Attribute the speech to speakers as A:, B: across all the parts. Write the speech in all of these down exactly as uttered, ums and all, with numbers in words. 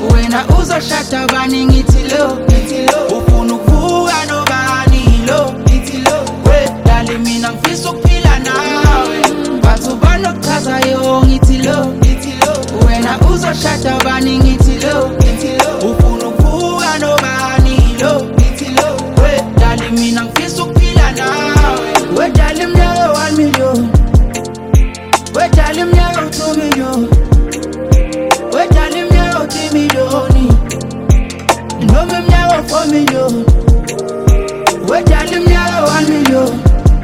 A: Wena uzoshada bani ngithi lo, ufuna ukuvuka nobani lo, we dali mina ngifisa ukuphila nawe, bathi ubani okuchazayo ngithi lo, wena uzoshada bani ngithi lo, ufuna ukuvuka nobani lo, we dali mina ngifisa ukuphila nawe, we dali mnyaka one million, we dali mnyaka two million, we dali mnyaka three million, noma mnyaka four million, we dali mnyaka one million,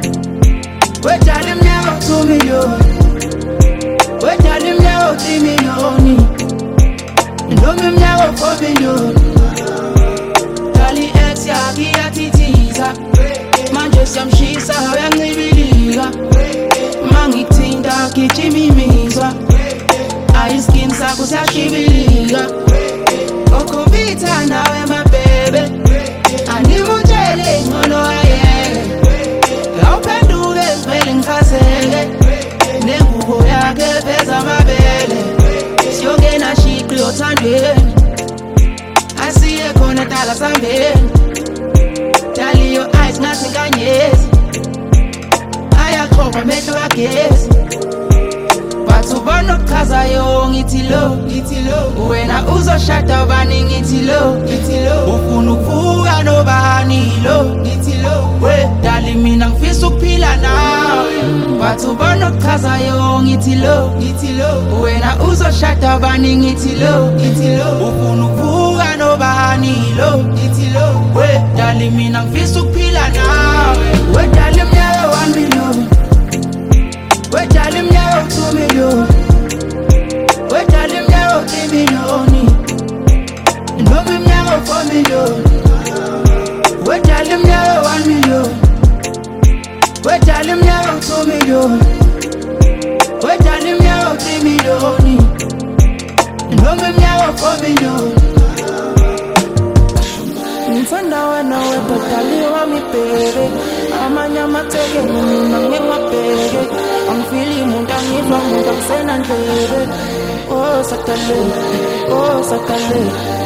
A: we dali mnyaka two million, we dali mnyaka three million, noma mnyaka four million. Dali ex yaki yatitiza, manje siyamshisa uyangibilika, mangithinta gijimimizwa, ayiskin sakho siyashibilika, okhubitha nawe mabebe, animutshele ngcono ayeke, awuphenduke vele ngikhazeke, nengubo yakhe veza amabele, siyongena shiqi othandweni, asiye khona dala sambeni, dali your eyes ngathi nkanyezi, ayaqhopha amehlo kagesi, bathi ubona okuchazayo ngithi lo, wena uzoshada bani ngithi lo, ufuna ukuvuka nobani lo, we dali mina ngifisa ukuphila nawe, bathi ubona okuchazayo ngithi lo, wena uzoshada bani ngithi lo, ufuna ukuvuka nobani lo, we dali mina ngifisa ukuphila nawe, we dali mnyaka one million, we dali mnyaka two million, we dali mnyaka three million, noma mnyaka four million, we dali mnyaka one million, we dali mnyaka two million, we dali mnyaka three million, noma mnyaka four million. Ngithanda wena wedwa dali wami bheke, amanye amatheke mina ngingabheke, angifili umuntu angizwa umuntu akusena ndlebe, oh sakale, oh sakale.